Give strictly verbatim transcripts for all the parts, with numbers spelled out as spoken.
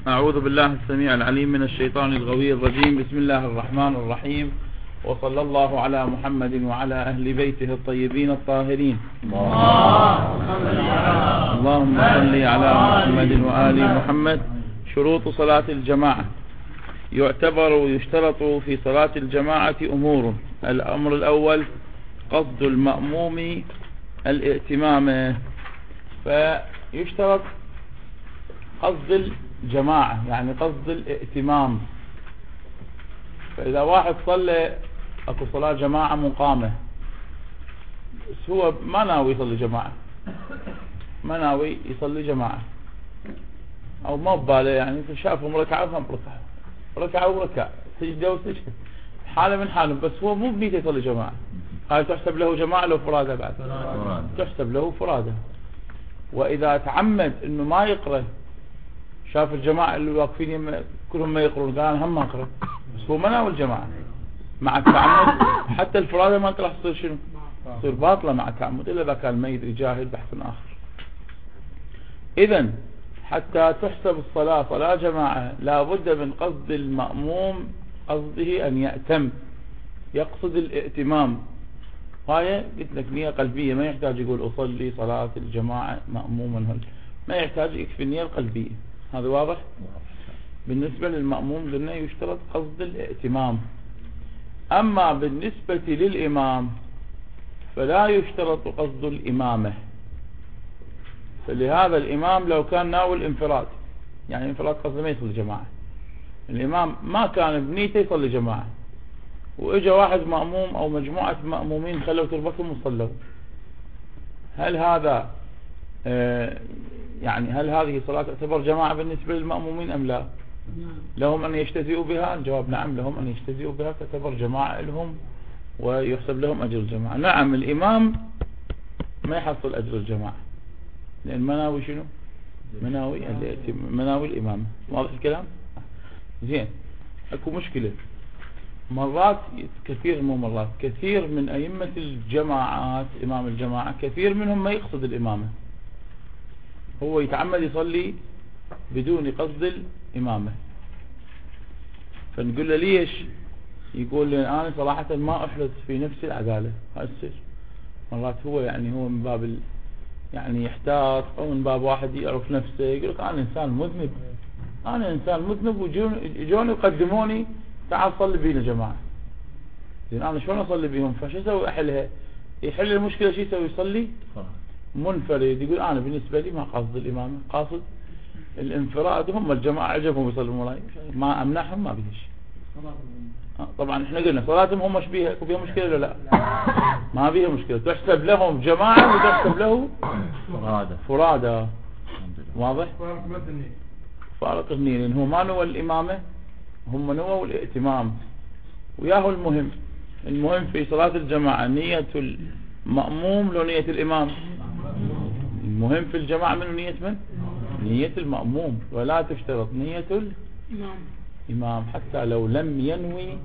أعوذ بالله السميع العليم من الشيطان الغوي الرجيم. بسم الله الرحمن الرحيم، وصلى الله على محمد وعلى أهل بيته الطيبين الطاهرين. اللهم صل على محمد وآل محمد. شروط صلاة الجماعة. يعتبر ويشترط في صلاة الجماعة أمور. الأمر الأول قصد المأموم الائتمام، فيشترط قصد الجماعة يعني قصد الائتمام. فإذا واحد صلى أكو صلاة جماعة مقامة بس هو ما ناوي يصلي جماعة، ما ناوي يصلي جماعة أو ما بباله، يعني شافهم ركعة فهم ركعة ركعة وركعة سجدة وسجدة حالة من حالهم، بس هو مو بنيته يصلي جماعة. هاي تحسب له جماعة لو فرادة؟ بعد تحسب له فرادة. وإذا تعمد إنه ما يقرأ، شاف الجماعة اللي واقفين كلهم ما يقرون، قال هم ما أقرأ، بس هو ما ناوي الجماعة مع التعمد، حتى الفرادة ما راح تصير شنو؟ تصير باطلة مع التعمد، إلا إذا كان ميت يجاهد بحث آخر. إذن حتى تحسب الصلاة صلاة جماعة لا بد من قصد المأموم، قصده أن يأتم، يقصد الائتمام. هاي قلت لك نية قلبية، ما يحتاج يقول أصلي صلاة الجماعة مأموما، ما يحتاج، يكفي النية القلبية. هذا واضح؟ بالنسبة للمأموم قلنا يشترط قصد الائتمام. أما بالنسبة للإمام فلا يشترط قصد الإمامة. فلهذا الإمام لو كان ناوي الانفراد، يعني انفراد قصده ما يصلي جماعة، الإمام ما كان بنيته يصلي جماعة، وإجا واحد مأموم أو مجموعة مأمومين خلوا تربتهم وصلوا، هل هذا آه يعني هل هذه صلاة تعتبر جماعة بالنسبة للمأمومين أم لا؟ لهم أن يجتزئوا بها؟ الجواب نعم، لهم أن يجتزئوا بها، تعتبر جماعة لهم ويحسب لهم أجر الجماعة. نعم الإمام ما يحصل أجر الجماعة، لأن مناوي شنو؟ مناوي مناوي الإمام. واضح الكلام؟ زين. أكو مشكلة مرات كثير، مو مرات كثير من أئمة الجماعات، إمام الجماعة كثير منهم ما يقصد الإمامة، هو يتعمد يصلي بدون قصد الإمامة. فنقول له ليش؟ يقول لي أنا صراحة ما أحرص في نفسي العدالة. هالسر مرات هو يعني هو من باب ال... يعني يحتاط، أو من باب واحد يعرف نفسه، يقول لك أنا إنسان مذنب، أنا إنسان مذنب ويجون يقدموني تعال صلي بينا جماعة. زين أنا شلون أصلي بيهم؟ فشو يسوي؟ أحلها. يحل المشكلة شو يسوي؟ يصلي منفرد. يقول أنا بالنسبة لي ما قصد الإمامة، قاصد الانفراد. هم الجماعة عجبهم يصلوا مولاي، ما أمنعهم، ما بيش. طبعا احنا قلنا صلاتهم هم مش بيها، وفيها مشكلة ولا لا؟ ما بيها مشكلة، تحسب لهم جماعة وتحسب له فرادة. فرادة. واضح؟ فارق النية، لأن هو ما نوى الإمامة، هم نوى الائتمام. وياهو المهم المهم في صلاة الجماعة نية المأموم لو نية الإمام. المهم في الجماعة من نية من؟ نية المأموم، ولا تشترط نية الإمام حتى لو لم ينوي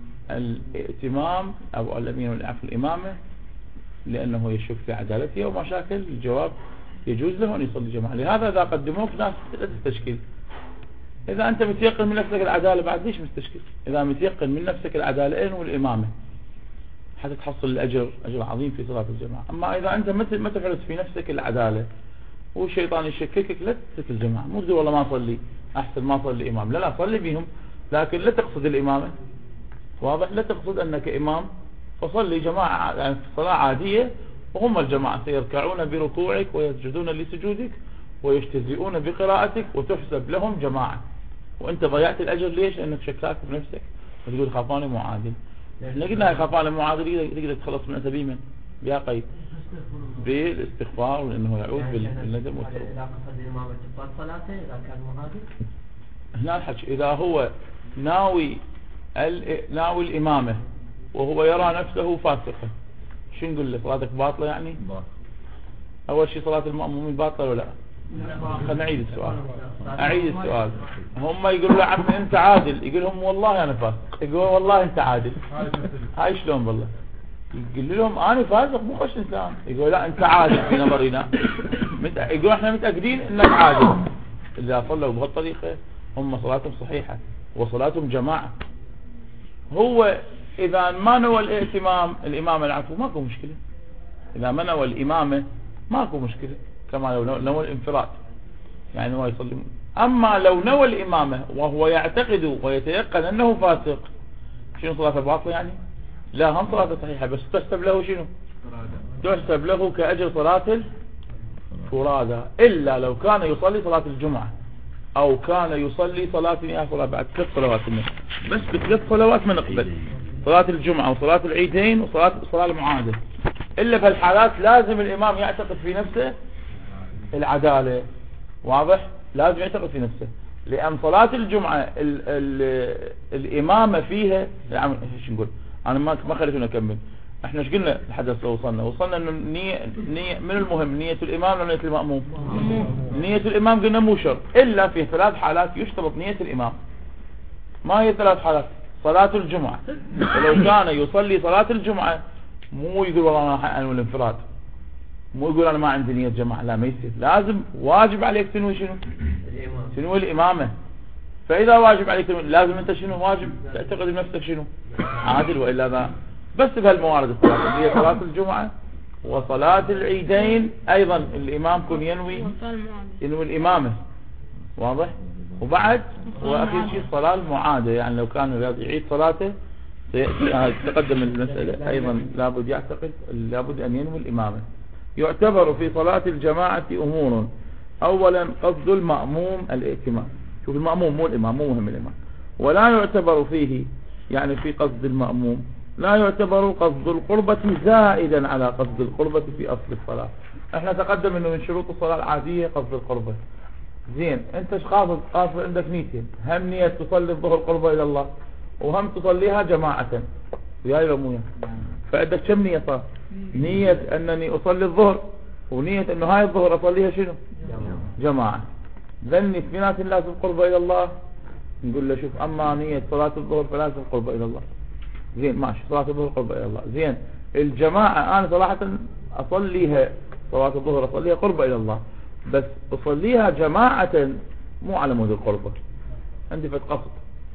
الائتمام أو لم ينوي الإمامة، لأنه يشك في عدالته وما شاكل. الجواب يجوز له أن يصلي جماعة. لهذا إذا قدموك ناس لا تستشكل. إذا أنت متيقن من نفسك العدالة بعد ليش مستشكل؟ إذا متيقن من نفسك العدالة انوي الإمامة حتى تحصل الأجر، أجر عظيم في صلاة الجماعة. أما إذا أنت ما تحرص في نفسك العدالة والشيطان يشككك، لا تترك الجماعة. مو تقول والله ما صلي، أحسن ما صلي إمام. لا لا، صلي بهم، لكن لا تقصد الإمامة. واضح؟ لا تقصد أنك إمام فصلي جماعة، يعني صلاة عادية، وهم الجماعة سيركعون بركوعك ويسجدون لسجودك ويجتزئون بقراءتك وتحسب لهم جماعة، وانت ضيعت الأجر. ليش؟ لأنك شكاك بنفسك وتقول خافاني معادل. احنا قلنا هاي خافاني معادل تقدر تخلص من أنت بمن؟ بها قيد بالاستغفار، لأنه يعود بالندم والتوبة. إذا قصد الإمامة تبطل صلاته إذا كان معادل. هنا الحكي إذا هو ناوي ناوي الإمامة وهو يرى نفسه فاسقا، شو نقول له؟ صلاتك باطلة يعني؟ أول شيء صلاة المأمومين باطلة ولا لا؟ خلنا نعيد السؤال، أعيد السؤال. هم يقولوا له عمي أنت عادل، يقول لهم والله أنا فاسق. يقول والله أنت عادل. هاي شلون بالله؟ يقول لهم أنا فاسق مو خوش إنسان. يقول لا أنت عادل في نظرنا. يقول إحنا متأكدين إنك عادل. إذا صلوا بهالطريقة هم صلاتهم صحيحة وصلاتهم جماعة. هو إذا ما نوى الائتمام الإمامة العفو ماكو مشكلة، إذا ما نوى الإمامة ماكو مشكلة، كما لو نوى الانفراد يعني هو يصلي. أما لو نوى الإمامة وهو يعتقد ويتيقن أنه فاسق، شنو صلاته باطلة يعني؟ لا، هم صلاته صحيحة، بس تحسب له شنو؟ تحسب له كأجر صلاة الفرادى، إلا لو كان يصلي صلاة الجمعة أو كان يصلي صلاة يا صلاة بعد ثلاث صلوات النصف، بس بثلاث صلوات ما نقبل صلاة الجمعة وصلاة العيدين وصلاة الصلاة المعادة. إلا في الحالات لازم الإمام يعتقد في نفسه العدالة، واضح؟ لازم يعتقد في نفسه، لأن صلاة الجمعة ال ال الإمامة فيها يعني ايش نقول، أنا ما ما خليتوني أكمل. احنا ايش قلنا الحدث وصلنا وصلنا انه النية نية من المهم نية الإمام ولا نية المأموم؟ نية الإمام قلنا مو شرط، إلا في ثلاث حالات يشترط نية الإمام. ما هي ثلاث حالات؟ صلاة الجمعة، ولو كان يصلي صلاة الجمعة مو يقول والله أنا أنوي الانفراد، مو يقول أنا ما عندي نية جماعة، لا ما يصير، لازم واجب عليك تنوي شنو؟ تنوي الإمامة. فإذا واجب عليك تنوي لازم أنت شنو واجب تعتقد بنفسك شنو عادل، وإلا ذا بس بهالموارد الثلاثة اللي هي صلاة الجمعة وصلاة العيدين أيضا الإمام كن ينوي ينوي الإمامة، واضح؟ وبعد وأخير شيء الصلاة المعادة، يعني لو كان يعيد صلاته تقدم المسألة أيضا لابد يعتقد لابد أن ينوي الإمامة. يعتبر في صلاة الجماعة أمور، أولا قصد المأموم الائتمام، شوف المأموم مو الإمام، مو مهم الإمام. ولا يعتبر فيه يعني في قصد المأموم لا يعتبر قصد القربة زائدا على قصد القربة في أصل الصلاة. احنا تقدم انه من شروط الصلاة العادية قصد القربة. زين انت ايش قاصد؟ قاصد عندك نيتين، هم نية تصلي الظهر قربة الى الله وهم تصليها جماعة وياي لمويا، فعندك كم نية صار؟ نية انني اصلي الظهر ونية انه هاي الظهر اصليها شنو؟ جماعة. ذني اثنينات لازم قربة الى الله، نقول له شوف اما نية صلاة الظهر فلازم قربة الى الله. زين ماشي، صلاة الظهر قربة الى الله. زين الجماعة انا صراحة اصليها صلاة الظهر اصليها قربة الى الله، بس اصليها جماعة مو على مود القربة، عندي فت قصد،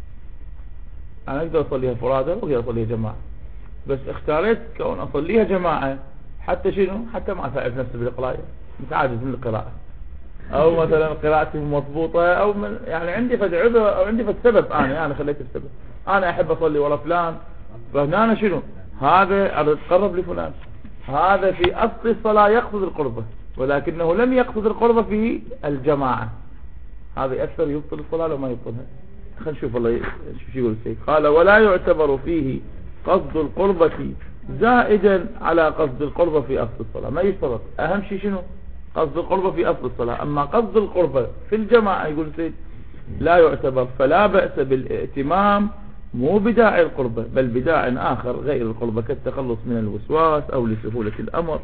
انا اقدر اصليها فرادة واقدر اصليها جماعة، بس اختاريت كون اصليها جماعة حتى شنو؟ حتى ما اتعب نفسي بالقراءة، متعاجز من القراءة، او مثلا قراءتي مضبوطة، او من يعني عندي فت عذر او عندي فت سبب، انا انا خليت السبب، انا احب اصلي ورا فلان، فهنا أنا شنو؟ هذا اتقرب لفلان، هذا في اصل الصلاة يقصد القربة ولكنه لم يقصد القربة في الجماعة، هذا يأثر يبطل الصلاة لو ما يبطلها. خلينا نشوف الله شو يقول الشيخ. قال ولا يعتبر فيه قصد القربة زائدا على قصد القربة في أصل الصلاة، ما يشترط، أهم شيء شنو؟ قصد القربة في أصل الصلاة. أما قصد القربة في الجماعة يقول سيد لا يعتبر، فلا بأس بالائتمام مو بداعي القربة بل بداعي آخر غير القربة كالتخلص من الوسواس أو لسهولة الأمر.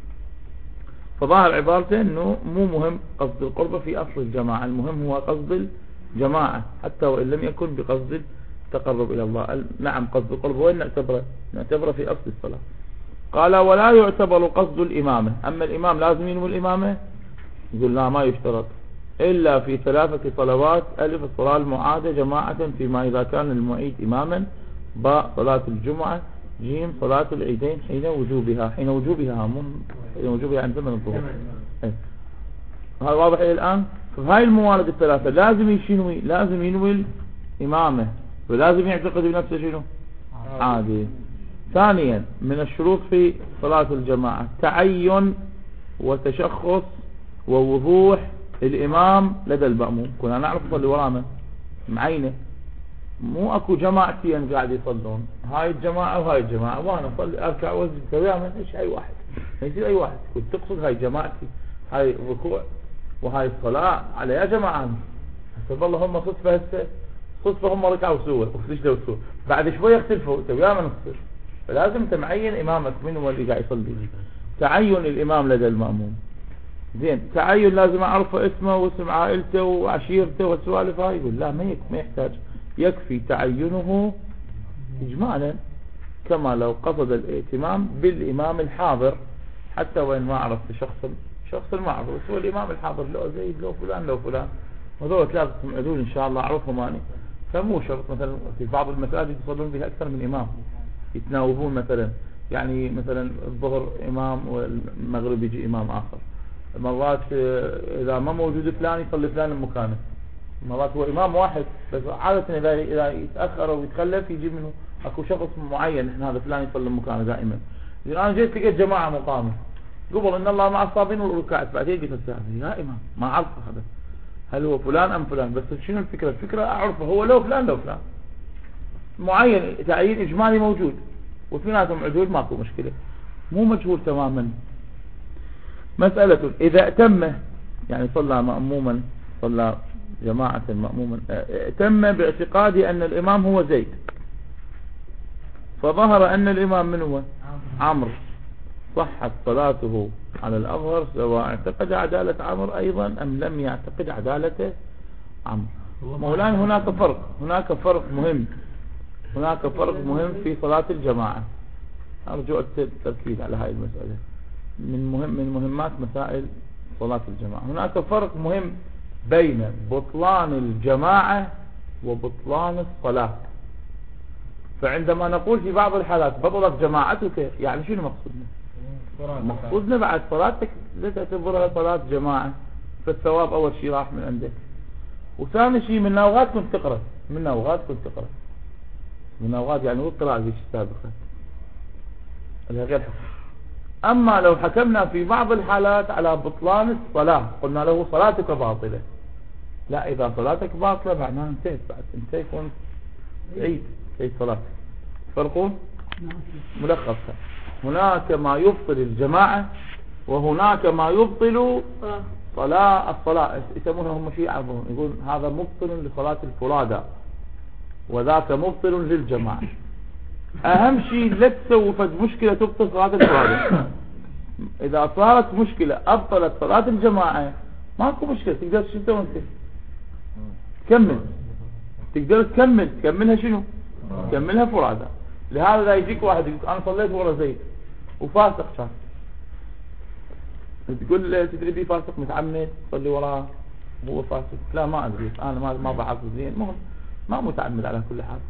فظاهر عبارته انه مو مهم قصد القربة في اصل الجماعة، المهم هو قصد الجماعة حتى وان لم يكن بقصد التقرب الى الله. نعم قصد القربة وين نعتبره؟ نعتبره في اصل الصلاة. قال ولا يعتبر قصد الامامة، اما الامام لازم ينوي الامامة؟ يقول لا ما يشترط الا في ثلاثة صلوات: الف الصلاة المعادة جماعة فيما اذا كان المعيد اماما، باء صلاة الجمعة، جيم صلاة العيدين حين وجوبها، حين وجوبها مو حين وجوبها عند زمن الظهور. هذا واضح الى الان؟ فهاي الموارد الثلاثة لازم يشنوي، لازم ينوي الإمامة ولازم يعتقد بنفسه شنو؟ عادي. ثانيا من الشروط في صلاة الجماعة تعين وتشخص ووضوح الإمام لدى المأموم، كنا نعرف صلي ورانا معينة، مو اكو جماعتين قاعد يصلون، هاي الجماعة وهاي الجماعة وانا اصلي اركع واسجد تماما، ايش اي واحد ما يصير اي واحد، كنت تقصد هاي جماعتي، هاي الركوع وهاي الصلاة على يا جماعة. حسب الله هم صدفة هسه صدفة هم ركعوا سوى وسجدوا سوى، بعد شوي يختلفوا تماما نصير، فلازم تمعين امامك من هو اللي قاعد يصلي. تعين الامام لدى المأموم. زين تعين لازم اعرف اسمه واسم عائلته وعشيرته والسوالف هاي، يقول لا ما ما يحتاج، يكفي تعينه إجمالا كما لو قصد الائتمام بالإمام الحاضر، حتى وإن ما عرفت شخص شخص ما عرفت، هو الإمام الحاضر لو زيد لو فلان لو فلان وهذول ثلاثة عدول إن شاء الله أعرفهم أنا. فمو شرط مثلا في بعض المساجد يصلون بها أكثر من إمام، يتناوبون مثلا، يعني مثلا الظهر إمام والمغرب يجي إمام آخر، مرات إذا ما موجود فلان يصلي فلان مكانه، مرات هو إمام واحد بس عادة إذا إذا يتأخر أو يتخلف يجي منه أكو شخص معين إحنا هذا فلان يصلي مكانه دائما. الآن جيت لقيت جماعة مقامة قبل إن الله مع الصابين والركعات، بعدين قلت الساعة يا إمام ما أعرفه هذا هل هو فلان أم فلان، بس شنو الفكرة؟ الفكرة أعرفه هو لو فلان لو فلان معين، تعيين إجمالي موجود، واثنيناتهم عدول ماكو مشكلة، مو مجهول تماما. مسألة إذا اتم يعني صلى مأموما، صلى جماعة مأموما، اتم باعتقاد أن الإمام هو زيد، فظهر أن الإمام من هو عمرو، صحت صلاته على الأظهر سواء اعتقد عدالة عمرو أيضا أم لم يعتقد عدالة عمرو. مولانا هناك فرق، هناك فرق مهم، هناك فرق مهم في صلاة الجماعة، أرجو التركيز على هذه المسألة، من مهم من مهمات مسائل صلاة الجماعة. هناك فرق مهم بين بطلان الجماعة وبطلان الصلاة. فعندما نقول في بعض الحالات بطلت جماعتك، يعني شنو مقصودنا؟ مقصودنا بعد صلاتك لا تعتبرها صلاة جماعة، فالثواب أول شيء راح من عندك، وثاني شيء من نوغات كنت تقرأ، من نوغات كنت تقرأ من نوغات يعني هو القراءة في السابقة اللي غير حكم. أما لو حكمنا في بعض الحالات على بطلان الصلاة قلنا له صلاتك باطلة، لا، إذا صلاتك باطلة معناها انتهت، بعد انتهت وانت عيد عيد صلاتك. فرقون ملخصها، هناك ما يبطل الجماعة وهناك ما يبطل صلاة الصلاة، يسمونها هم شيء عرضهم، يقول هذا مبطل لصلاة الفرادى وذاك مبطل للجماعة. أهم شيء لا تسوي فد مشكلة تبطل صلاة الفرادى. إذا صارت مشكلة أبطلت صلاة الجماعة ماكو مشكلة، تقدر شو تسوي انت؟ تكمل، تقدر تكمل، تكملها شنو؟ تكملها فرادى. لهذا لا يجيك واحد يقول أنا صليت ورا زيد وفاسق، كان تقول تدري بي فاسق متعمد صلي وراه هو فاسق؟ لا ما أدري، أنا ما ما بعرف زين، المهم ما متعمد على كل حال.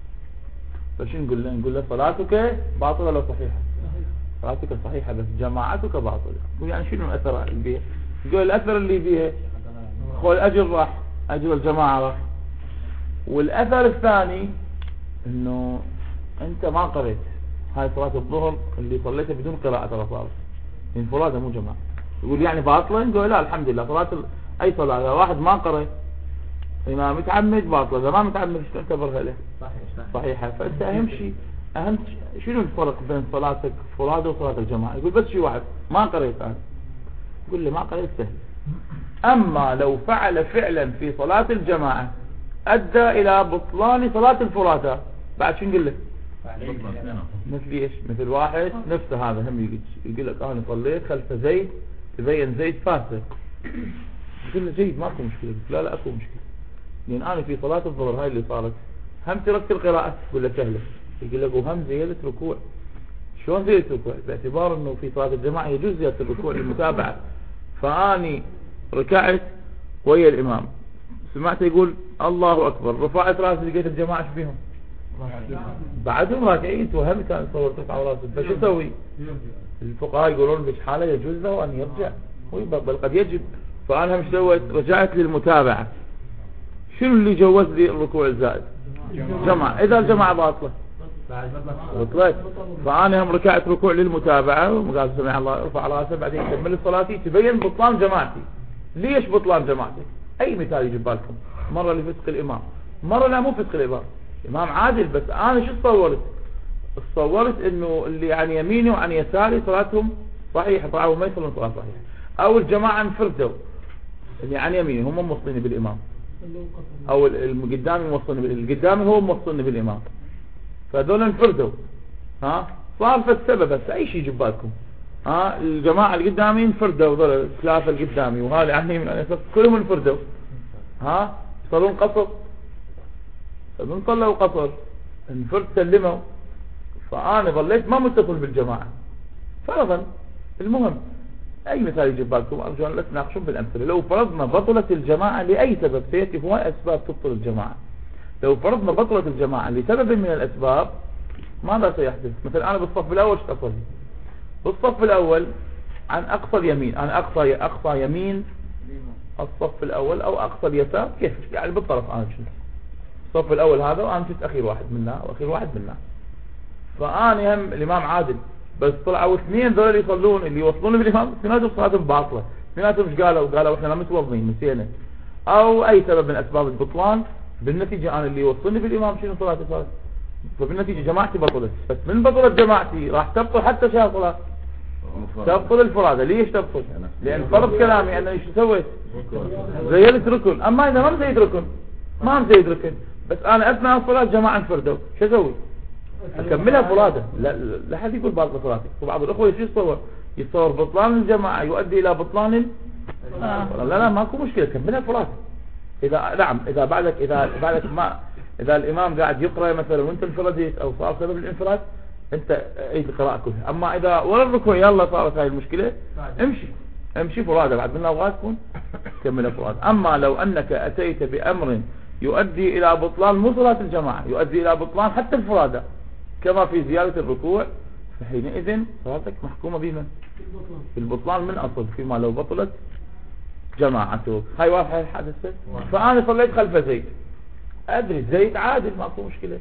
فشو نقول له؟ نقول له صلاتك باطلة لو صحيحة، صلاتك صحيحة بس جماعتك باطلة. يعني شنو الأثر اللي بيها؟ يقول الأثر اللي بيها هو الأجر راح، أجر الجماعة راح. والأثر الثاني إنه أنت ما قريت هاي صلاة الظهر اللي صليتها بدون قراءة الرصاص، من فرادة مو جماعة. يقول يعني باطلة؟ نقول لا الحمد لله، صلاة ال... أي صلاة إذا واحد ما قرأ إمام متعمد باطلة، إذا ما متعمد شو تعتبرها له؟ صحيحة. فأنت أهم شيء، أهم شنو الفرق بين صلاتك فرادة وصلاة الجماعة؟ يقول بس شيء واحد ما قريت أنا، يقول لي ما قريت سهل. أما لو فعل فعلا في صلاة الجماعة أدى إلى بطلان صلاة الفرادة، بعد شو نقول له؟ مثل ايش؟ مثل واحد نفسه هذا هم يجي يقول لك انا صليت خلف زيد تبين زيد فاسق، يقول له جيد ماكو مشكله، لا لا اكو مشكله، لان انا في صلاه الظهر هاي اللي صارت هم تركت القراءه، يقول له سهله، يقول لك وهم زياده ركوع. شلون زياده ركوع؟ باعتبار انه في صلاه الجماعه يجوز زياده الركوع للمتابعه، فاني ركعت ويا الامام سمعت يقول الله اكبر، رفعت راسي لقيت الجماعه ايش بيهم؟ بعدهم راكعين، توهمت كان صورت رفع راسه، فش اسوي؟ الفقهاء يقولون بش حاله يجوز له ان يرجع، بل قد يجب. فانا مش سويت؟ رجعت للمتابعه. شنو اللي جوز لي الركوع الزائد؟ جماعه. اذا الجماعه باطله بطلت، فانا هم ركعت ركوع للمتابعه وقال سمع الله ارفع راسه، بعدين كمل صلاتي، تبين بطلان جماعتي. ليش بطلان جماعتي؟ اي مثال يجي بالكم، مره لفسق الامام، مره لا مو فسق الامام، امام عادل، بس انا شو تصورت؟ تصورت انه اللي عن يميني وعن يساري صلاتهم صحيحه، طبعا ما يصلون صلاه صحيحه، او الجماعه انفردوا اللي عن يميني هم موصلين بالامام، او القدامي موصلين، القدامي هو موصلين بالامام، فهذول انفردوا. ها صار في السبب، بس اي شيء يجيب بالكم، ها الجماعه القدامي انفردوا، هذول الثلاثه القدامي وهذا عن يمين عن يسار كلهم انفردوا، ها يصلون قصر، من صلوا قصر انفرد سلموا، فانا ظليت ما متصل بالجماعه فرضا. المهم اي مثال يجيب بالكم ارجو ان لا تناقشون بالامثله. لو فرضنا بطلت الجماعه لاي سبب، سياتي هواي اسباب تبطل الجماعه. لو فرضنا بطلت الجماعه لسبب من الاسباب ماذا سيحدث؟ مثلا انا بالصف الاول ايش اصلي؟ بالصف الاول عن اقصى اليمين، انا اقصى اقصى يمين الصف الاول او اقصى اليسار، كيف يعني بالطرف انا كنت الصف الاول هذا وانا كنت اخير واحد منا واخير واحد منا، فانا هم الامام عادل بس طلعوا اثنين ذول اللي يصلون اللي يوصلون بالامام اثنيناتهم صلاتهم باطله، اثنيناتهم ايش قالوا؟ قالوا احنا لا متوضين نسينا او اي سبب من اسباب البطلان، بالنتيجه انا اللي يوصلني بالامام شنو صلاتي صارت؟ فبالنتيجه جماعتي بطلت، بس من بطلت جماعتي راح تبطل حتى شهر صلاه، تبطل الفرادة. ليش تبطل؟ لان فرض كلامي انا ايش سويت؟ زيدت ركن. اما اذا ما مزيد ركن ما مزيد ركن بس انا اثناء الصلاه جماعه انفردوا، شو اسوي؟ اكملها فرادة؟ لا لا حد يقول باطل صلاتك. وبعض الاخوه ايش يتصور؟ يتصور بطلان الجماعه يؤدي الى بطلان ال... آه. لا لا ماكو مشكله، كملها فرادة. اذا نعم اذا بعدك اذا بعدك ما اذا الامام قاعد يقرا مثلا وانت انفردت او صار سبب الانفراد انت عيد القراءة كلها. اما اذا ورا الركوع يلا صارت هاي المشكلة امشي امشي فرادة، بعد منها ابغى تكون كملها فرادة. اما لو انك اتيت بامر يؤدي الى بطلان مو صلاة الجماعة، يؤدي الى بطلان حتى الفرادة كما في زيادة الركوع، فحينئذ صلاتك محكومة بمن؟ بالبطلان من اصل، فيما لو بطلت جماعته. هاي واضحة الحادثة. فانا صليت خلف زيد، ادري زيد عادل ماكو مشكلة،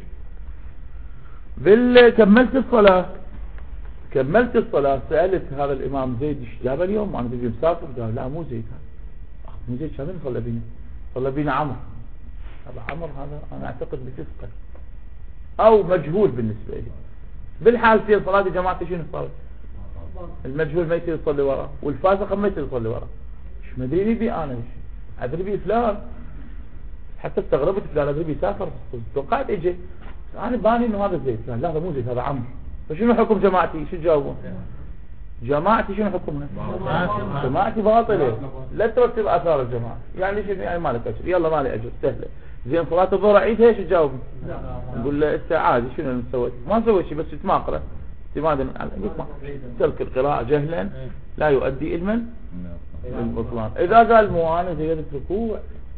بال كملت الصلاة كملت الصلاة سألت هذا الإمام زيد ايش جاب اليوم؟ أنا بدي مسافر. قال لا مو زيد هذا، مو زيد شو صلى بينا؟ صلى بينا عمر. هذا عمر هذا أنا أعتقد بتسقط أو مجهول بالنسبة لي. بالحالتين صلاة جماعتي شنو صارت؟ المجهول ما يصير يصلي وراه والفاسق ما يصير يصلي وراه. ايش مدري بي أنا ايش أدري بي فلان، حتى استغربت فلان أدري بي سافر، توقعت إجي أنا باني إنه هذا زيد. لا هذا مو زيد هذا عمرو. فشنو حكم جماعتي؟ شو تجاوبون؟ جماعتي شنو حكمها؟ جماعتي باطلة، لا ترتب آثار الجماعة. يعني شنو يعني مالك أجر؟ يلا مالي أجر سهلة. زين صلاة الظهر عيدها ايش تجاوب؟ نقول له انت عادي شنو اللي سويت؟ ما سويت شيء بس تماقرة اعتمادا على ترك القراءة جهلا لا يؤدي إلما للبطلان. إذا قال مو أنا زيادة ركوع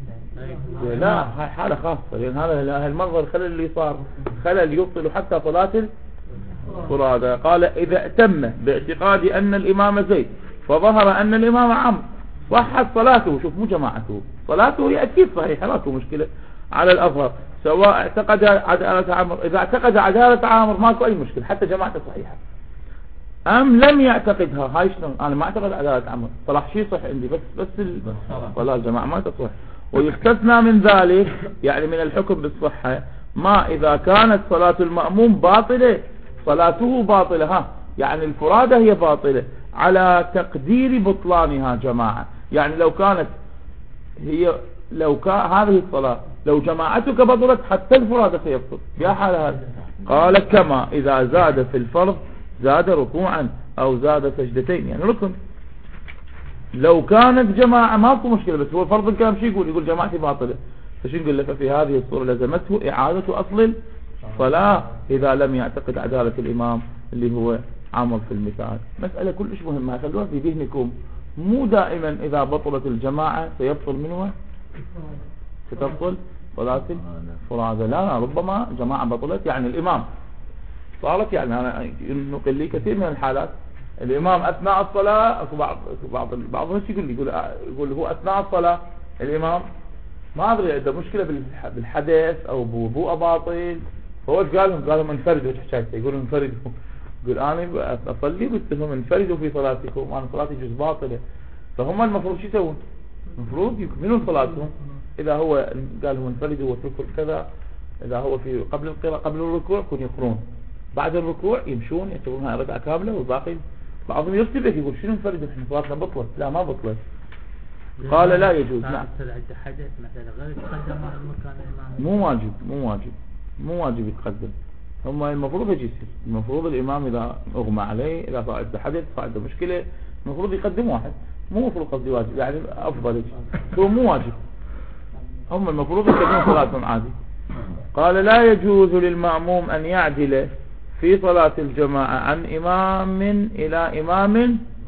لا هاي حالة خاصة، لأن هذا المنظر الخلل اللي صار خلل يبطل حتى صلاة الفرادة. قال إذا اتم باعتقاد أن الإمام زيد فظهر أن الإمام عمرو صحت صلاته، شوف مو جماعته، صلاته هي أكيد صحيحة ماكو مشكلة على الأظهر، سواء اعتقد عدالة عمرو. إذا اعتقد عدالة عمرو ماكو أي مشكلة حتى جماعته صحيحة. أم لم يعتقدها هاي شلون؟ أنا ما اعتقد عدالة عمرو صلاح شيء صح عندي بس بس الصلاة الجماعة ما تصح. ويستثنى من ذلك يعني من الحكم بالصحة ما إذا كانت صلاة المأموم باطلة صلاته باطلة، ها يعني الفرادة هي باطلة على تقدير بطلانها جماعة. يعني لو كانت هي لو كان هذه الصلاة لو جماعتك بطلت حتى الفرادة سيبطل يا حال هذا. قال كما إذا زاد في الفرض زاد ركوعا أو زاد سجدتين يعني ركن. لو كانت جماعة ما في مشكلة بس هو فرض الكلام شيء يقول يقول جماعتي باطلة، فشو نقول له؟ ففي هذه الصورة لزمته إعادة أصل الصلاة إذا لم يعتقد عدالة الإمام اللي هو عمر في المثال. مسألة كلش مهمة خلوها في ذهنكم، مو دائما إذا بطلت الجماعة سيبطل منه ستبطل صلاة الفرادة. لا ربما جماعة بطلت يعني الإمام صارت يعني أنا نقل لي كثير من الحالات الإمام أثناء الصلاة أكو بعض بعض بعضهم يقول يقول يقول هو أثناء الصلاة الإمام ما أدري عنده مشكلة بالحدث أو بوضوء باطل، فهو قال لهم قال لهم انفردوا حكايته، يقولون انفردوا، يقول أنا أصلي قلت لهم انفردوا في صلاتكم أنا صلاتي جزء باطلة. فهم المفروض شو يسوون؟ المفروض يكملون صلاتهم. إذا هو قال لهم انفردوا واتركوا كذا، إذا هو في قبل القراءة قبل الركوع يكون يقرون، بعد الركوع يمشون يعتبرون هاي ركعة كاملة والباقي. بعضهم يرتبك يقول شنو انفردوا احنا صلاتنا بطلت. لا ما بطلت. قال لا يجوز. نعم حدث مثلا غير يتقدم مكان الإمام مو واجب مو واجب مو واجب يتقدم. هم المفروض يجي يصير المفروض الإمام إذا أغمى عليه إذا صار عنده حدث صار عنده مشكلة المفروض يقدم واحد، مو مفروض قصدي واجب يعني أفضل يجي. هو مو واجب، هم المفروض يقدمون صلاتهم عادي. قال لا يجوز للمأموم أن يعدل في صلاة الجماعة عن إمام إلى إمام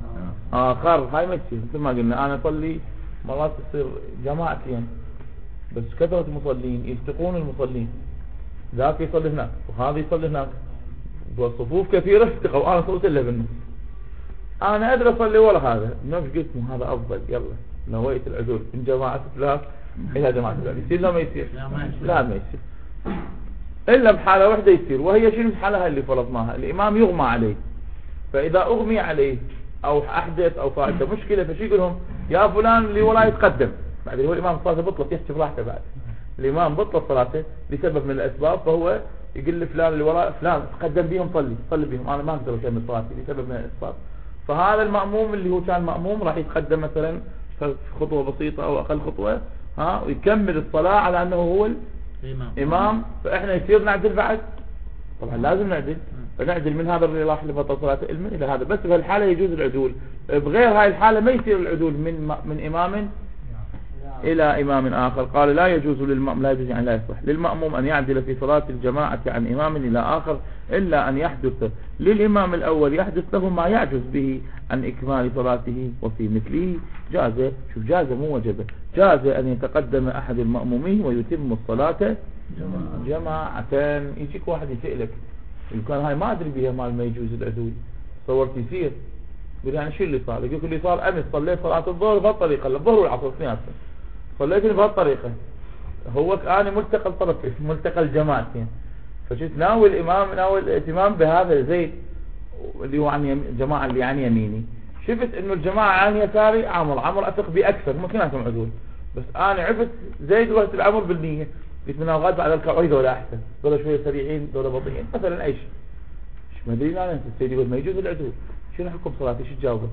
اخر هاي ما تصير. مثل ما قلنا انا اصلي مرات تصير جماعتين بس كثرة المصلين يلتقون المصلين، ذاك يصلي هناك وهذا يصلي هناك والصفوف كثيرة التقوا، انا صليت الا بالنص. انا ادري اصلي ولا هذا نفس قلت هذا افضل، يلا نويت العدول من جماعة فلان الى جماعة فلان. يصير لا ما يصير؟ لا ما يصير الا بحالة واحدة يصير، وهي شنو الحالة اللي فرضناها؟ الامام يغمى عليه، فاذا اغمي عليه او احدث او صارت مشكلة فشي يقول لهم يا فلان اللي وراي يتقدم، بعد هو الامام صلاته بطلت يحكي براحته، بعد الامام بطلت صلاته لسبب من الاسباب، فهو يقول لفلان اللي وراء فلان تقدم بيهم صلي صلي بيهم، انا ما اقدر اكمل صلاتي لسبب من الاسباب. فهذا المأموم اللي هو كان مأموم راح يتقدم مثلا خطوة بسيطة او اقل خطوة ها ويكمل الصلاة على انه هو الامام. فاحنا يصير نعدل بعد، طبعا لازم نعدل، فنعدل من هذا اللي راح لبطل صلاته علما الى هذا. بس بهالحالة يجوز العدول، بغير هاي الحالة ما يصير العدول من من امام الى امام اخر. قال لا يجوز للمأموم، لا يجوز يعني لا يصح للمأموم ان يعدل في صلاة الجماعة عن امام الى اخر الا ان يحدث للامام الاول يحدث له ما يعجز به عن اكمال صلاته، وفي مثله جاز، شوف جاز مو وجبه، جاز ان يتقدم احد المأمومين ويتم الصلاة جماعتين. يجيك واحد يسألك يقول كان هاي ما ادري بها مال ما يجوز العدول، صورت يصير، يقول يعني شو اللي صار؟ يقول اللي صار امس صليت صلاة الظهر بهالطريقة، الظهر والعصر اثنيناتهم صليتني بهالطريقة، هو انا ملتقى الطرفين ملتقى الجماعتين، فشفت ناوي الامام ناوي الائتمام بهذا زيد اللي هو عن الجماعة اللي عن يميني، شفت انه الجماعة عن يساري عمر عمر اثق باكثر ممكن اكون عدول، بس انا عفت زيد وقت العمر بالنية قلت من اوقات بعد الكعوي دولة احسن، دولة شوية سريعين دولة بطيئين مثلا اي شيء، مش مدري لا انت السيد يقول ما يجوز العدول، شنو حكم صلاتي؟ شو تجاوبه؟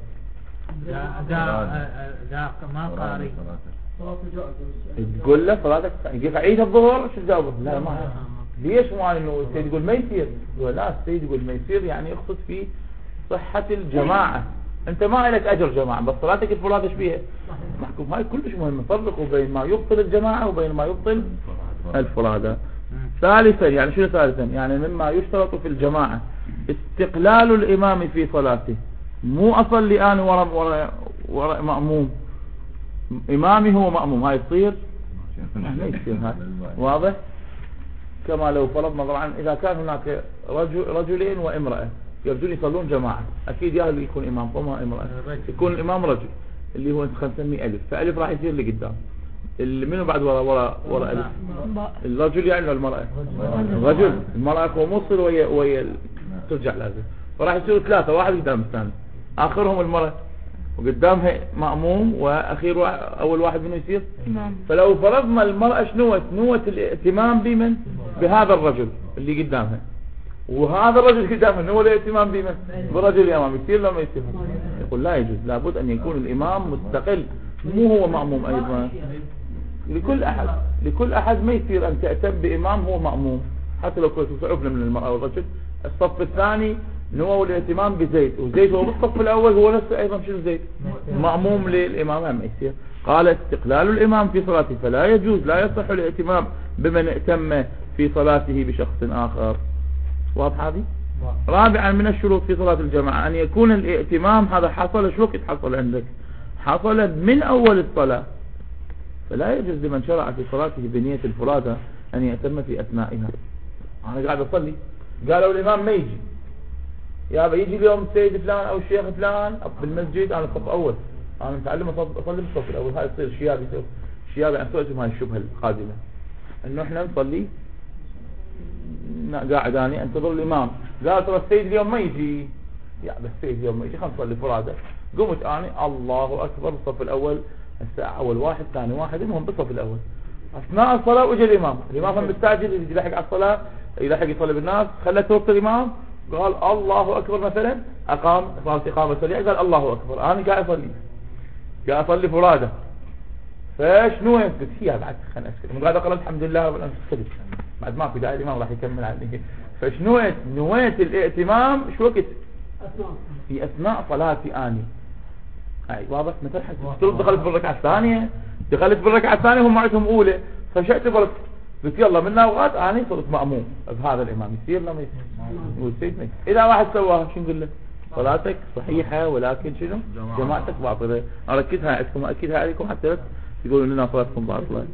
ذا ذا ما قاري تقول له صلاتك يجيك عيد الظهر شو تجاوبه؟ لا ما ليش مو انه السيد يقول ما يصير؟ يقول لا السيد يقول ما يصير يعني يقصد في صحة الجماعة، انت ما لك اجر جماعة بس صلاتك الفرادة ايش بيها؟ محكوم. هاي كلش مهم، فرقوا بين ما يبطل الجماعة وبين ما يبطل الفرادة. ثالثا يعني شنو ثالثا؟ يعني مما يشترط في الجماعة استقلال الامام في صلاته، مو اصلي انا ورا ورا ورا مأموم، امامي هو مأموم، هاي تصير ما يصير هاي، واضح؟ كما لو فرضنا طبعا اذا كان هناك رجل رجلين وامرأة يرجون يصلون جماعة، اكيد يا اللي يكون امام وما امرأة، يكون الامام رجل اللي هو نسميه الف، فالف راح يصير اللي قدام، اللي منه بعد ورا ورا ورا الف الرجل يعني المرأة الرجل، المرأة هو موصل ويا ويا ترجع لازم، فراح يصيروا ثلاثة واحد قدام الثاني، اخرهم المرأة وقدامها مأموم واخير واحد اول واحد منه يصير امام. فلو فرضنا المرأة شنوت نوت الائتمام بمن؟ بهذا الرجل اللي قدامها، وهذا الرجل قدامها هو الائتمام بمن؟ بالرجل الامام، يصير لو ما يصير؟ يقول لا يجوز، لابد ان يكون الامام مستقل مو هو مأموم ايضا. لكل احد لكل احد ما يصير ان تأتم بامام هو مأموم، حتى لو كنت تعرفنا من المرأة والرجل. الصف الثاني نوى الائتمام بزيد، وزيد هو بالصف الاول هو نفسه ايضا شنو زيد مأموم للامام، ما يصير. قال استقلال الامام في صلاته، فلا يجوز لا يصح الائتمام بمن ائتم في صلاته بشخص اخر. واضح هذه؟ رابعا من الشروط في صلاة الجماعة ان يكون الائتمام، هذا حصل شو وقت حصل عندك؟ حصل من اول الصلاة، فلا يجوز لمن شرع في صلاته بنية الفرادة ان يأتم في اثنائها. انا قاعد اصلي قالوا الامام ما يجي، يا يجي اليوم السيد فلان او الشيخ فلان بالمسجد، انا صف اول، انا متعلم اصلي بالصف الاول، هاي تصير شيابي شيابي عن سؤال هاي الشبهه القادمه انه احنا نصلي قاعد اني انتظر الامام، قال ترى السيد اليوم ما يجي، يا بس السيد اليوم ما يجي خلينا نصلي فرادة، قمت اني الله اكبر الصف الاول الساعه اول واحد ثاني واحد المهم بالصف الاول، اثناء الصلاه وجه الامام، الامام كان مستعجل يجي يلحق على الصلاه يلحق يصلي بالناس، خلت وقت الامام قال الله اكبر مثلا، اقام صارت اقامه سريعه قال الله اكبر، انا قاعد اصلي قاعد اصلي فرادة، فشنو قلت هي بعد خلنا اسكت، من قاعد اقول الحمد لله رب العالمين سكت بعد ما في داعي الامام راح يكمل عني، فشنويت نويت الائتمام شو وقت؟ في اثناء صلاتي اني، اي واضح مثل حسب دخلت بالركعه الثانيه دخلت بالركعه الثانيه هم معتهم اولى، فشعتبرت قلت يلا من اوقات اني صرت مأموم بهذا الامام، يصير لا ما يصير؟ يقول سيدنا اذا واحد سواها شو نقول له؟ صلاتك صحيحة ولكن شنو جماعتك باطلة. أركزها عندكم أكدها عليكم حتى لا يقولون لنا صلاتكم باطلة.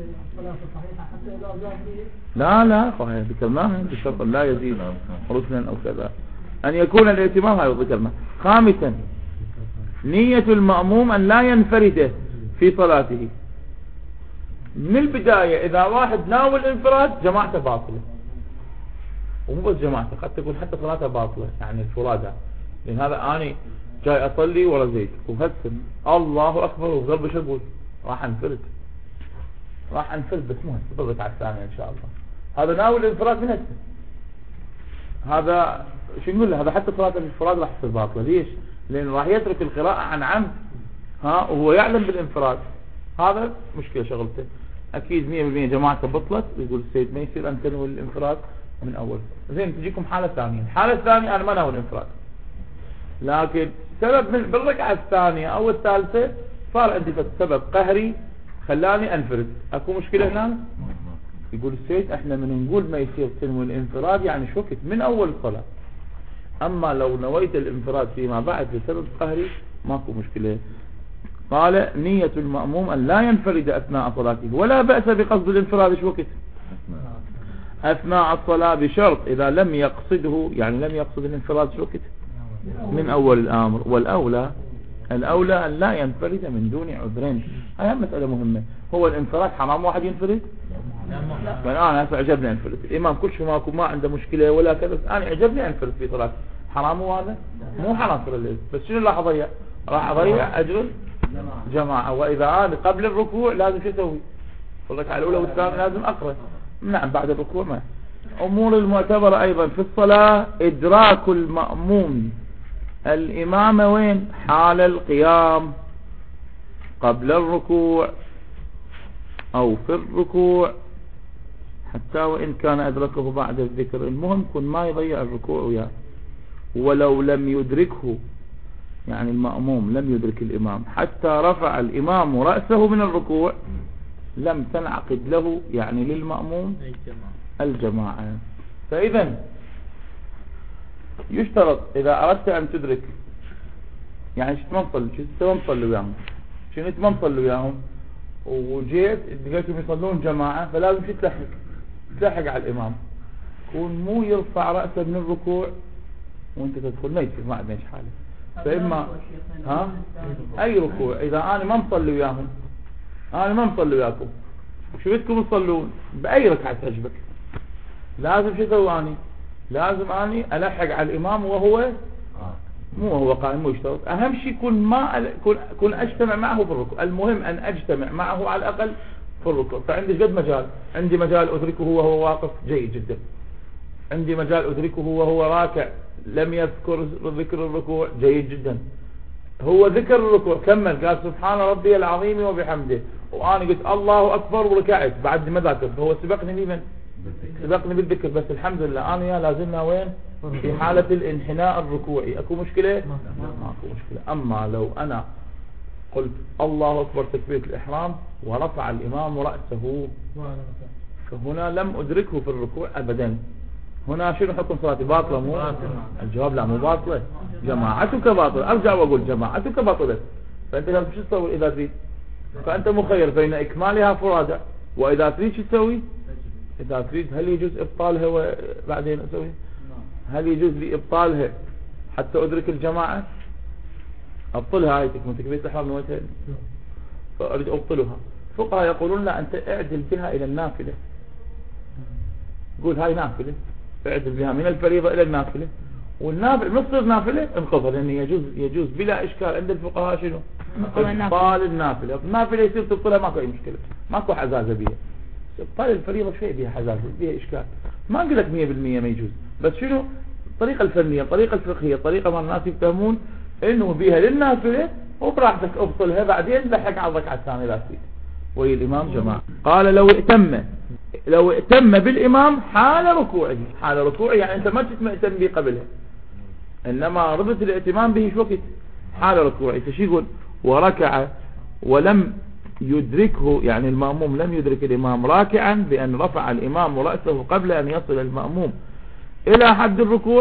لا لا صحيح ذكرناها بشرط لا يزيد ركنا أو كذا أن يكون الائتمام. هذا ذكرنا. خامسا نية المأموم أن لا ينفرد في صلاته. من البداية إذا واحد ناوي الانفراد جماعته باطلة، ومو بس جماعته قد تكون حتى صلاته باطلة يعني الفرادة. لأن هذا أنا جاي أصلي ورا زيد وهسم الله أكبر وقلبي شو أقول راح أنفرد راح أنفرد بس مو هسه بالركعة الثانية إن شاء الله. هذا ناوي الانفراد من هسه. هذا شو نقول له؟ هذا حتى صلاة الانفراد راح تصير باطلة. ليش؟ لأن راح يترك القراءة عن عمد ها وهو يعلم بالانفراد. هذا مشكلة شغلته. أكيد مية بالمية جماعته بطلت. يقول السيد ما يصير أن تنوي الانفراد من أول. زين تجيكم حالة ثانية. الحالة الثانية أنا ما ناوي الانفراد، لكن سبب من بالركعة الثانية أو الثالثة صار عندي سبب قهري خلاني أنفرد. أكو مشكلة هنا؟ يقول السيد احنا من نقول ما يصير تنوي الانفراد يعني شو وقت من أول الصلاة. أما لو نويت الانفراد فيما بعد بسبب قهري ماكو مشكلة. قال نية المأموم أن لا ينفرد أثناء صلاته ولا بأس بقصد الانفراد شو وقت أثناء الصلاة بشرط إذا لم يقصده يعني لم يقصد الانفراد شو وقت من أول الأمر. والأولى الأولى أن لا ينفرد من دون عذرين. هاي مسألة مهمة. هو الانفراد حرام واحد ينفرد؟ يعني أنا هسه عجبني أنفرد الإمام كل شيء ماكو ما عنده مشكلة ولا كذا أنا عجبني أنفرد في صلاة حرام. هذا مو حرام في الليل بس شنو راح أضيع؟ راح أضيع أجر جماعة. وإذا أنا قبل الركوع لازم شو أسوي؟ الركعة الأولى والثانية لازم أقرأ. نعم بعد الركوع ما. أمور المعتبرة أيضا في الصلاة إدراك المأموم الإمام وين؟ حال القيام قبل الركوع أو في الركوع حتى وإن كان أدركه بعد الذكر. المهم كن ما يضيع الركوع وياه. ولو لم يدركه يعني المأموم لم يدرك الإمام حتى رفع الإمام رأسه من الركوع لم تنعقد له يعني للمأموم الجماعة. فإذا يشترط إذا أردت أن تدرك يعني شو تمنصل شو تمنصل وياهم شنو تمنصل وياهم وجيت لقيتهم يصلون جماعة فلازم شو تلحق تلحق على الإمام. كون مو يرفع رأسه من الركوع وانت تدخل ما يصير ما عندنا حاله. فإما ها أي ركوع إذا أنا ما مصلي وياهم أنا ما مصلي وياكم شو بدكم تصلون بأي ركعة تعجبك لازم شو ثواني لازم أني ألحق على الإمام وهو مو هو قائم مو يشترط. أهم شيء كن ما أل... كن... كن أجتمع معه في الركوع. المهم أن أجتمع معه على الأقل في الركوع. فعندي جد مجال عندي مجال أدركه وهو واقف جيد جدا. عندي مجال أدركه وهو راكع لم يذكر ذكر الركوع جيد جدا. هو ذكر الركوع كمل قال سبحان ربي العظيم وبحمده وأنا قلت الله أكبر وركعت بعد ما ذاكر هو سبقني من سبقني بالذكر بس الحمد لله أنا يا لازلنا وين في حالة الانحناء الركوعي. أكو مشكلة؟ ما أكو مشكلة. أما لو أنا قلت الله أكبر تكبيرة الإحرام ورفع الإمام رأسه فهنا لم أدركه في الركوع أبدا. هنا شنو حكم صلاتي باطلة مو؟ الجواب لا مو باطلة. جماعتك باطلة. أرجع وأقول جماعتك باطلة. فأنت لازم شو تسوي إذا تريد؟ فأنت مخير بين إكمالها فرادة وإذا تريد شو تسوي؟ إذا تريد هل يجوز إبطالها وبعدين أسوي؟ هل يجوز لي إبطالها حتى أدرك الجماعة؟ أبطلها هاي تكمل تكبيرة الإحرام نويتها فأريد أبطلها. فقهاء يقولون لا أنت اعدل بها إلى النافلة. قول هاي نافلة اعدل بها من الفريضة إلى النافلة والنافلة مصدر نافلة انقضى لأن يجوز يجوز بلا إشكال عند الفقهاء شنو؟ إبطال النافلة. النافلة يصير تبطلها ماكو أي مشكلة ماكو حزازة بها. إبطال الفريضة شوي بها حزازة بها إشكال. ما أقول لك مية بالمية ما يجوز بس شنو الطريقة الفنية الطريقة الفقهية الطريقة ما الناس يفهمون إنه بها للنافلة وبراحتك أبطلها بعدين لحق على الركعة الثانية لا تريد وهي الإمام جماعة. قال لو ائتم لو ائتم بالإمام حال ركوعه حال ركوعه يعني أنت ما تتمئتم به قبلها إنما ربط الائتمام به شو وقت حال ركوعه. فشي يقول وركع ولم يدركه يعني المأموم لم يدرك الإمام راكعا بأن رفع الإمام رأسه قبل أن يصل المأموم إلى حد الركوع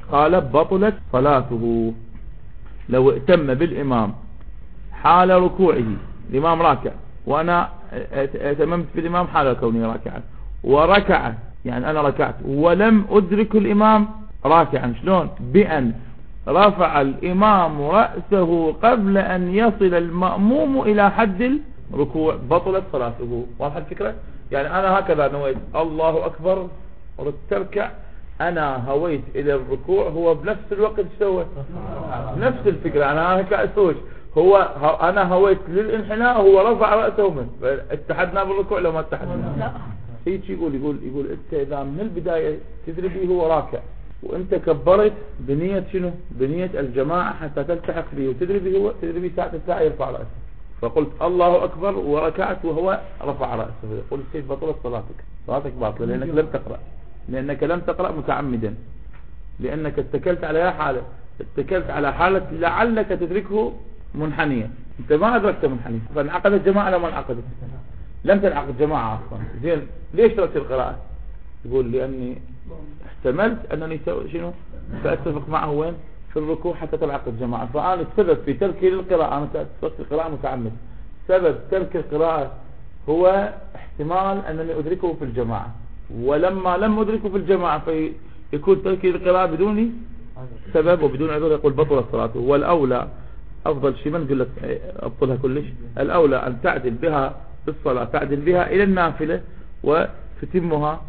قال بطلت صلاته لو ائتم بالإمام حال ركوعه، الإمام راكع وأنا ائتممت بالإمام حال كوني راكعا، وركع يعني أنا ركعت ولم أدرك الإمام راكعا، شلون؟ بأن رفع الإمام رأسه قبل أن يصل المأموم إلى حد الركوع بطلت صلاته. واضح الفكرة؟ يعني أنا هكذا نويت الله أكبر ردت تركع، أنا هويت إلى الركوع، هو بنفس الوقت سوى نفس الفكرة، أنا هكذا أسويش، هو أنا هويت للانحناء، هو رفع رأسه من اتحدنا بالركوع لو ما اتحدنا. لا هيك يقول يقول يقول أنت إذا من البداية تدري به هو راكع وأنت كبرت بنية شنو؟ بنية الجماعة حتى تلتحق به، وتدري به هو تدري به ساعة الساعة يرفع رأسه، فقلت الله أكبر وركعت وهو رفع رأسه، قلت سيد بطلت صلاتك، صلاتك باطلة لأنك لم تقرأ، لأنك لم تقرأ متعمدا، لأنك اتكلت على حالة اتكلت على حالة لعلك تدركه منحنيا، أنت ما أدركت منحنيا، فانعقدت جماعة لما انعقدت لم تنعقد جماعة أصلا. زين ليش تركت القراءة؟ يقول لأني احتملت أنني شنو سأتفق معه وين في الركوع حتى تنعقد جماعة، فأنا السبب في تركي للقراءة، أنا تركت القراءة متعمد، سبب ترك القراءة هو احتمال أنني أدركه في الجماعة، ولما لم أدركه في الجماعة فيكون تركي للقراءة بدون سبب وبدون عذر، يقول بطل صلاته. والأولى أفضل شيء ما نقول لك أبطلها كلش، الأولى أن تعدل بها بالصلاة، تعدل بها إلى النافلة وتتمها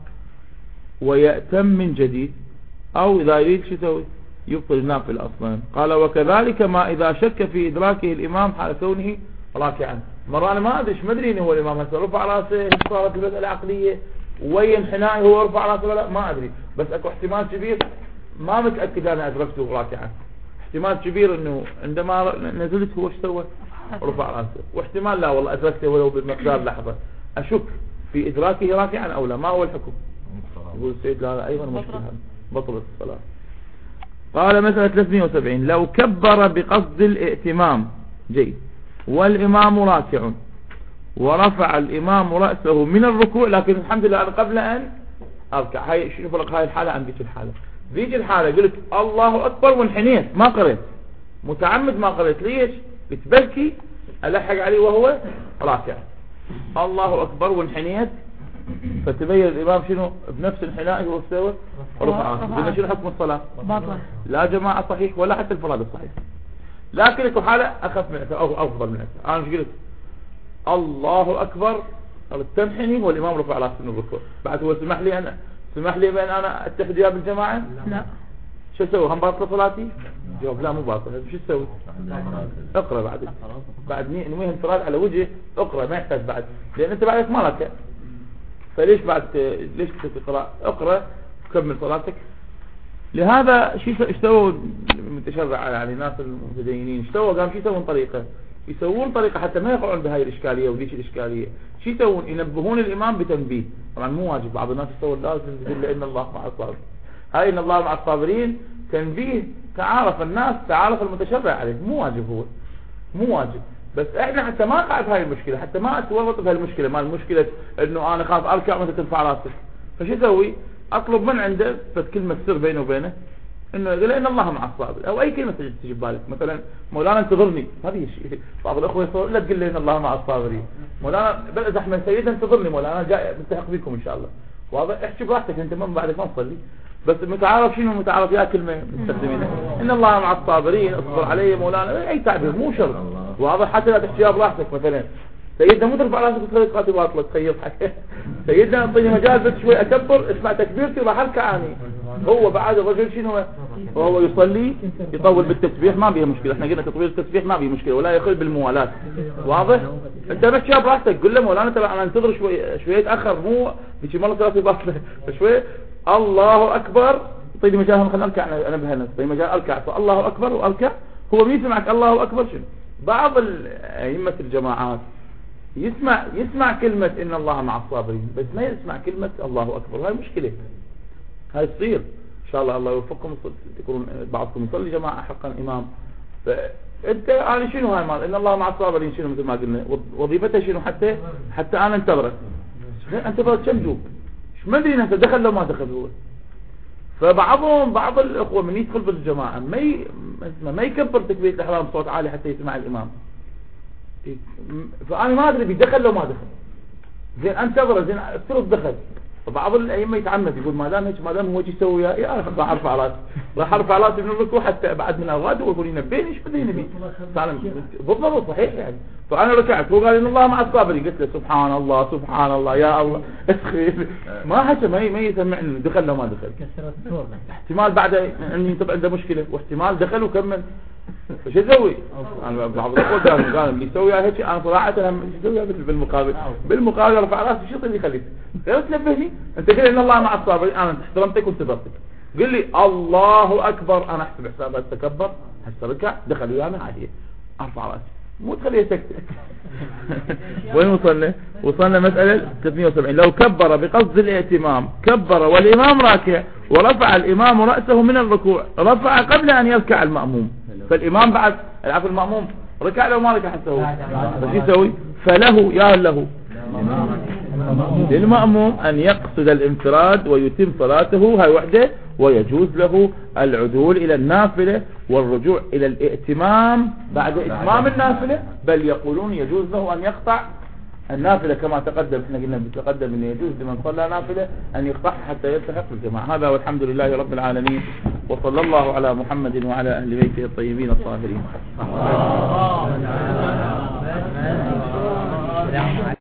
ويأتم من جديد، أو إذا يريد شو يسوي يبطل النافلة أصلا. قال وكذلك ما إذا شك في إدراكه الإمام حال كونه راكعا، مرة أنا ما أدري ما أدري إنه هو الإمام هسه رفع رأسه، صارت المسألة عقلية وين حنائي هو رفع رأسه ولا ما أدري، بس أكو احتمال كبير ما متأكد أنا أدركته راكعا، احتمال كبير إنه عندما نزلت هو ايش سوى رفع رأسه، واحتمال لا والله أدركته ولو بمقدار لحظة، أشك في إدراكه راكعا أو لا، ما هو الحكم؟ يقول السيد لا أيضا مشكلة بطلت الصلاة. قال مثلا ثلاثمئة وسبعين لو كبر بقصد الائتمام جيد والإمام راكع ورفع الإمام رأسه من الركوع، لكن الحمد لله أنا قبل أن أركع، هاي شوف لك هاي الحالة عن ذيك الحالة، ذيك الحالة قلت الله أكبر وانحنيت ما قريت متعمد ما قريت، ليش؟ بتبكي ألحق عليه وهو راكع، الله أكبر وانحنيت، فتبين الإمام شنو بنفس انحنائه هو سوى رفع رأسه. قلنا شنو حكم الصلاة؟ باطل، لا جماعة صحيح ولا حتى الفراد الصحيح، لكن اكو حالة أخف منها أو أفضل منها. أنا مش قلت الله أكبر تنحني والإمام رفع رأسه من الركوع، بعد هو سمح لي أنا سمح لي بأن أنا أتحد وياه بالجماعة؟ لا. شو أسوي؟ هم باطل صلاتي؟ جواب لا مو باطل. شو أسوي؟ اقرأ بعد بعد نويه انفراد على وجه، اقرأ ما يحتاج بعد، لأن أنت بعدك ما ركع، فليش بعد ليش تقرأ؟ اقرأ كمل صلاتك. لهذا شو ايش سووا المتشرع يعني الناس المتدينين؟ ايش سووا؟ قام شو يسوون طريقة يسوون طريقة حتى ما يقعون بهاي الإشكالية وذيك الإشكالية، شو يسوون؟ ينبهون الإمام بتنبيه، طبعا مو واجب، بعض الناس يسوون لازم تقول إن الله مع الصابرين، هاي إن الله مع الصابرين تنبيه تعارف الناس تعارف المتشرع عليه، مو واجب، هو مو واجب، بس احنا حتى ما نقع بهاي المشكلة، حتى ما اتورط بهاي المشكلة، ما المشكلة انه انا خاف اركع وانت ترفع راسك، فشو اسوي؟ اطلب من عنده كلمة سر بينه وبينه انه يقول ان الله مع الصابر، او اي كلمة تجي ببالك، مثلا مولانا انتظرني، هذه شيء بعض الاخوة يصور لا تقول لي ان الله مع الصابرين، مولانا بل احمد سيد انتظرني مولانا جاي ملتحق بكم ان شاء الله، واضح؟ احكي براحتك انت من بعدك ما تصلي، بس متعارف شنو متعارف يا كلمة مستخدمينها ان الله مع الصابرين اصبر علي مولانا، اي تعبير مو شرط، واضح؟ حتى لا تحكيها براحتك، مثلا سيدنا مو ترفع راسك وتخلي قاتل باطلة تخيل حكي سيدنا اعطيني مجال بس شوي اكبر اسمع تكبيرتي راح اركع اني، هو بعد الرجل شنو وهو يصلي يطول بالتسبيح ما بيه مشكله، احنا قلنا تطويل التسبيح ما بيه مشكله ولا يخل بالموالاه، واضح؟ انت مشيها براحتك، قول له مولانا ترى انا انتظر شوي شوي اتاخر، مو بشي مره ثلاثه باطله شوي الله اكبر، طيب مجال خلينا نركع انا بهنا، طيب مجال اركع فالله اكبر واركع، هو بيسمعك الله اكبر شنو؟ بعض ائمه الجماعات يسمع يسمع كلمة إن الله مع الصابرين بس ما يسمع كلمة الله أكبر، هاي مشكلة، هاي تصير إن شاء الله الله يوفقكم تكونون بعضكم يصلي جماعة حقا إمام، فأنت أنا شنو هاي مال إن الله مع الصابرين شنو مثل ما قلنا وظيفته شنو حتى حتى أنا انتظرت انتظرت كم دوب مش ما أدري أنت دخل لو ما دخل هو، فبعضهم بعض الأخوة من يدخل بالجماعة ما ي... ما يكبر تكبيرة الإحرام بصوت عالي حتى يسمع الإمام. فأنا ما أدري بيدخل لو ما دخل. زين انتظر زين افترض دخل. فبعض الأئمة يتعمد يقول ما دام هيك ما دام هو يسوي يا راح ارفع راسي راح ارفع راسي من الركوع حتى بعد من الغد ويقول ينبهني ايش بده ينبي بالضبط صحيح يعني. فانا ركعت هو قال ان الله مع الصابرين قلت له سبحان الله سبحان الله يا الله اسخي ما حكى ما ما يسمعني دخل لو ما دخل. احتمال بعد اني طبعا عنده مشكله واحتمال دخل وكمل. فش اسوي؟ انا بعض الاخوه قال قال اللي يسوي هيك انا صراحه انا اسويها بالمقابل بالمقابل ارفع راسي شو اللي يخليك غير تنبهني انت قل ان الله مع الصابرين انا احترمتك وانتظرتك قل لي الله اكبر انا احسب حسابات تكبر هسه ركع دخل ويانا عادي ارفع راسي مو تخليه سكت. وين وصلنا؟ وصلنا مسألة ثلاثمئة وسبعين. لو كبر بقصد الائتمام كبر والإمام راكع ورفع الإمام رأسه من الركوع رفع قبل أن يركع المأموم. فالإمام بعد العفو المأموم ركع لو ما ركع حتى هو ايش يسوي؟ فله يا له للمأموم أن يقصد الانفراد ويتم صلاته هاي وحده ويجوز له العدول إلى النافلة والرجوع إلى الائتمام بعد إتمام النافلة بل يقولون يجوز له أن يقطع النافلة كما تقدم احنا قلنا بتقدم أن يجوز لمن صلى نافلة أن يقطع حتى يلتحق بالجماعة. هذا والحمد لله رب العالمين وصلى الله على محمد وعلى أهل بيته الطيبين الطاهرين.